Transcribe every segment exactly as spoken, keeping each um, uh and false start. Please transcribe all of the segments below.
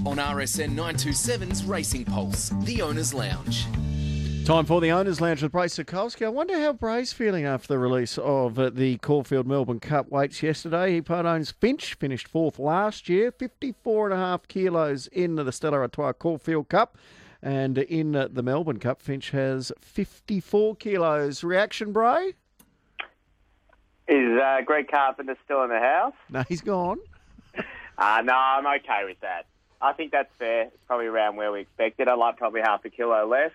on R S N nine twenty-seven's Racing Pulse, the Owners Lounge. Time for the Owners Lounge with Brace Sokolsky. I wonder how Brace feeling after the release of uh, the Caulfield Melbourne Cup weights yesterday. He part owns Finch, finished fourth last year, fifty-four and a half kilos in the Stella Artois Caulfield Cup. And in uh, the Melbourne Cup, Finch has fifty-four kilos. Reaction, Bray? Is uh, Greg Carpenter still in the house? No, he's gone. Uh, no, I'm okay with that. I think that's fair. It's probably around where we expected. I'd like probably half a kilo less,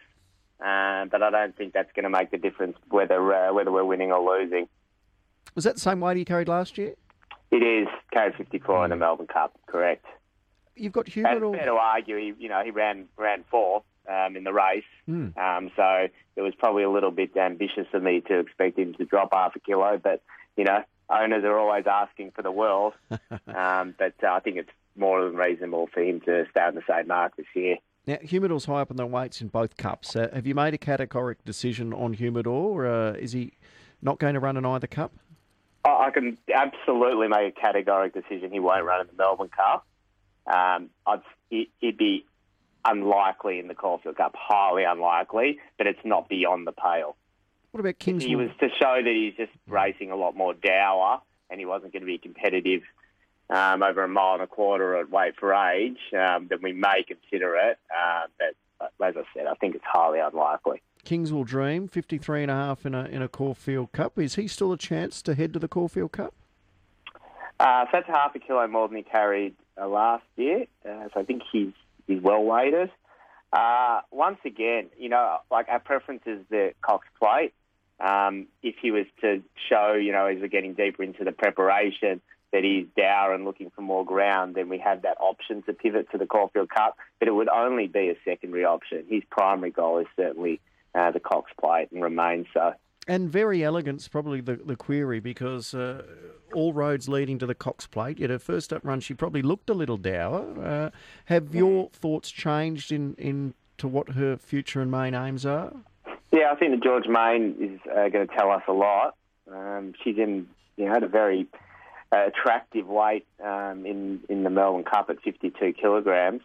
um, but I don't think that's going to make the difference whether uh, whether we're winning or losing. Was that the same weight he carried last year? It is. Carried fifty-four in the Melbourne Cup, correct. You've got It's Humidor. fair to argue, he, you know, he ran ran fourth um, in the race, Mm. um, so it was probably a little bit ambitious of me to expect him to drop half a kilo, but, you know, owners are always asking for the world, um, but uh, I think it's more than reasonable for him to stay on the same mark this year. Now, Humidor's high up in the weights in both cups. Uh, have you made a categoric decision on Humidor? Uh, is he not going to run in either cup? I I can absolutely make a categoric decision he won't run in the Melbourne Cup. Um, I'd, it, it'd be unlikely in the Caulfield Cup, highly unlikely, but it's not beyond the pale. What about Kingswood? He was to show that he's just racing a lot more dour and he wasn't going to be competitive um, over a mile and a quarter at weight for age, um, then we may consider it. Uh, but as I said, I think it's highly unlikely. Kingswood Dream, fifty-three and a half in a in a Caulfield Cup. Is he still a chance to head to the Caulfield Cup? Uh, so that's half a kilo more than he carried uh, last year. Uh, so I think he's he's well weighted. Uh, once again, you know, like our preference is the Cox Plate. Um, if he was to show, you know, as we're getting deeper into the preparation, that he's dour and looking for more ground, then we have that option to pivot to the Caulfield Cup. But it would only be a secondary option. His primary goal is certainly uh, the Cox Plate and remains so. And Very Elegant's probably the, the query because uh, all roads leading to the Cox Plate, yet her first up run, she probably looked a little dour. Uh, have your thoughts changed in, in to what her future and main aims are? Yeah, I think the George Main is uh, going to tell us a lot. Um, she's in, you know, at a very uh, attractive weight um, in in the Melbourne Cup at fifty-two kilograms.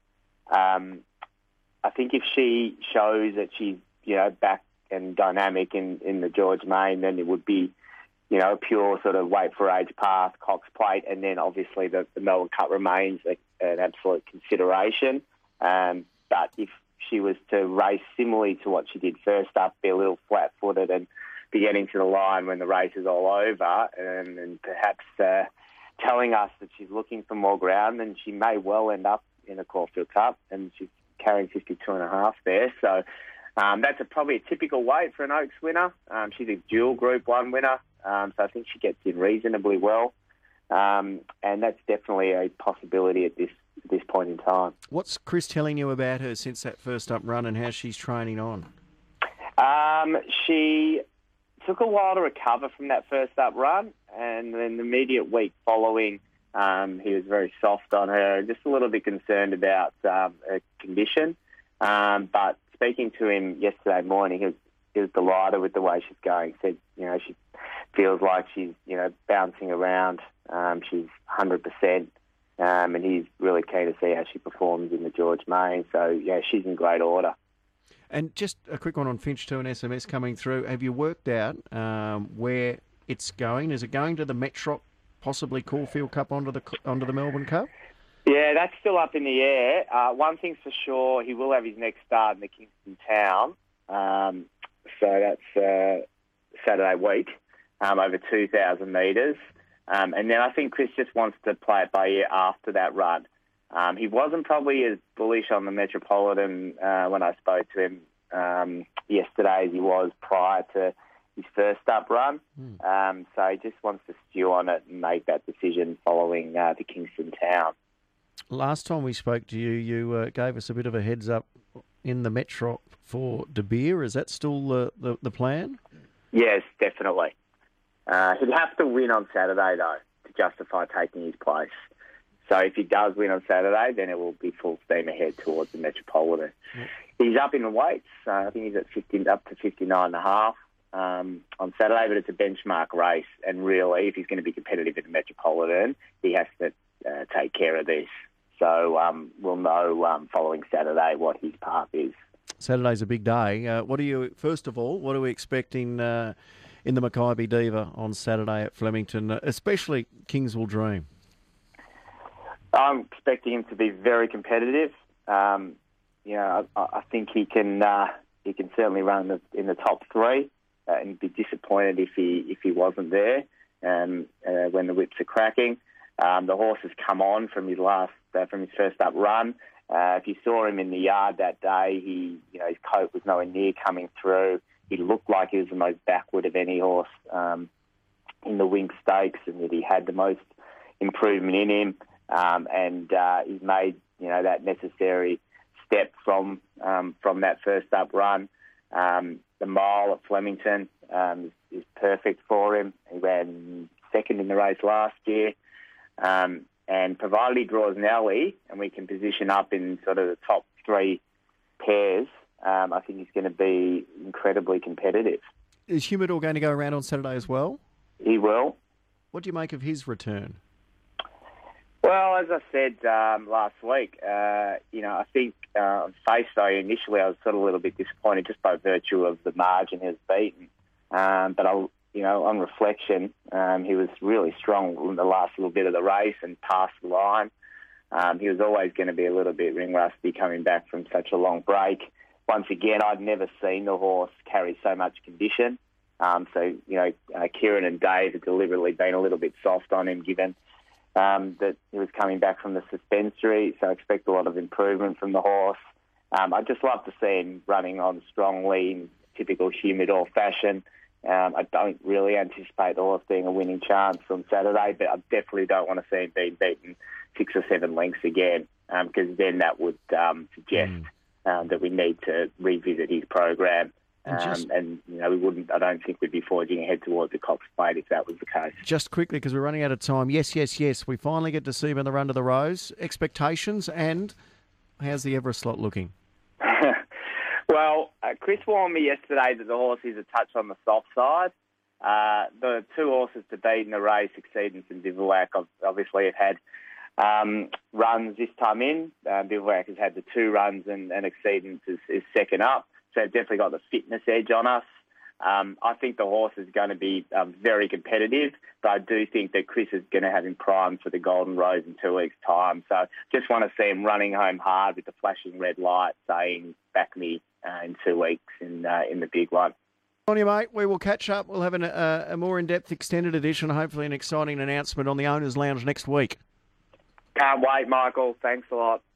Um, I think if she shows that she's, you know, back and dynamic in, in the George Main, then it would be, you know, a pure sort of weight for age path, Cox Plate, and then obviously the, the Melbourne Cup remains a, an absolute consideration. Um, but if she was to race similarly to what she did first up, be a little flat-footed and be getting to the line when the race is all over and, and perhaps uh, telling us that she's looking for more ground, then she may well end up in a Caulfield Cup, and she's carrying fifty-two and a half there. So um, that's a, probably a typical weight for an Oaks winner. Um, she's a dual Group one winner, um, so I think she gets in reasonably well. Um, and that's definitely a possibility at this at this point in time. What's Chris telling you about her since that first up run and how she's training on? Um, she took a while to recover from that first up run, and then the immediate week following, um, he was very soft on her, just a little bit concerned about um, her condition. Um, but speaking to him yesterday morning, he was, he was delighted with the way she's going. He said, you know, she feels like she's, you know, bouncing around. Um, she's one hundred percent. Um, and he's really keen to see how she performs in the George Main. So, yeah, she's in great order. And just a quick one on Finch too, an S M S coming through. Have you worked out um, where it's going? Is it going to the Metrop, possibly Caulfield Cup onto the onto the Melbourne Cup? Yeah, that's still up in the air. Uh, one thing's for sure, he will have his next start in the Kingston Town. Um, so that's uh, Saturday week, um, over two thousand metres. Um, and then I think Chris just wants to play it by ear after that run. Um, he wasn't probably as bullish on the Metropolitan uh, when I spoke to him um, yesterday as he was prior to his first up run. Mm. Um, so he just wants to stew on it and make that decision following uh, the Kingston Town. Last time we spoke to you, you uh, gave us a bit of a heads up in the Metrop for De Beer. Is that still the, the, the plan? Yes, definitely. Uh, he'd have to win on Saturday, though, to justify taking his place. So if he does win on Saturday, then it will be full steam ahead towards the Metropolitan. Yep. He's up in the weights. Uh, I think he's at fifty, up to fifty-nine and a half um, on Saturday, but it's a benchmark race. And really, if he's going to be competitive in the Metropolitan, he has to uh, take care of this. So um, we'll know um, following Saturday what his path is. Saturday's a big day. Uh, what are you, first of all, what are we expecting uh, in the Mackay Diva on Saturday at Flemington, uh, especially Kingswell Dream? I'm expecting him to be very competitive. Um, you know, I, I think he can uh, he can certainly run in the, in the top three, uh, and be disappointed if he if he wasn't there. Um, uh, when the whips are cracking, um, the horse has come on from his last uh, from his first up run. Uh, if you saw him in the yard that day, he you know his coat was nowhere near coming through. He looked like he was the most backward of any horse um, in the Wink Stakes, and that he had the most improvement in him. Um, and uh, he's made, you know, that necessary step from um, from that first up run. Um, the mile at Flemington um, is, is perfect for him. He ran second in the race last year. Um, and provided he draws Nelly and we can position up in sort of the top three pairs, um, I think he's going to be incredibly competitive. Is Humidor going to go around on Saturday as well? He will. What do you make of his return? Well, as I said um, last week, uh, you know, I think uh, on face value initially I was sort of a little bit disappointed just by virtue of the margin he was beaten. Um, but, I, you know, on reflection, um, he was really strong in the last little bit of the race and passed the line. Um, he was always going to be a little bit ring rusty coming back from such a long break. Once again, I'd never seen the horse carry so much condition. Um, so, you know, uh, Kieran and Dave have deliberately been a little bit soft on him given Um, that he was coming back from the suspensory, so I expect a lot of improvement from the horse. Um, I'd just love to see him running on strongly in typical Humidor fashion. Um, I don't really anticipate the horse being a winning chance on Saturday, but I definitely don't want to see him being beaten six or seven lengths again, because um, then that would um, suggest mm. um, that we need to revisit his program. Um, and, just, and, you know, we wouldn't, I don't think we'd be forging ahead towards the Cox Plate if that was the case. Just quickly, because we're running out of time. Yes, yes, yes. We finally get to see him in the Run to the Rose. Expectations, and how's the Everest slot looking? Well, uh, Chris warned me yesterday that the horse is a touch on the soft side. Uh, the two horses to beat in the race, Exceedance and Bivouac, obviously have had um, runs this time in. Uh, Bivouac has had the two runs, and, and Exceedance is, is second up. So they've definitely got the fitness edge on us. Um, I think the horse is going to be um, very competitive, but I do think that Chris is going to have him primed for the Golden Rose in two weeks' time. So just want to see him running home hard with the flashing red light saying, back me uh, in two weeks in, uh, in the big one. On you, mate. We will catch up. We'll have an, uh, a more in-depth extended edition, hopefully an exciting announcement on the Owners' Lounge next week. Can't wait, Michael. Thanks a lot.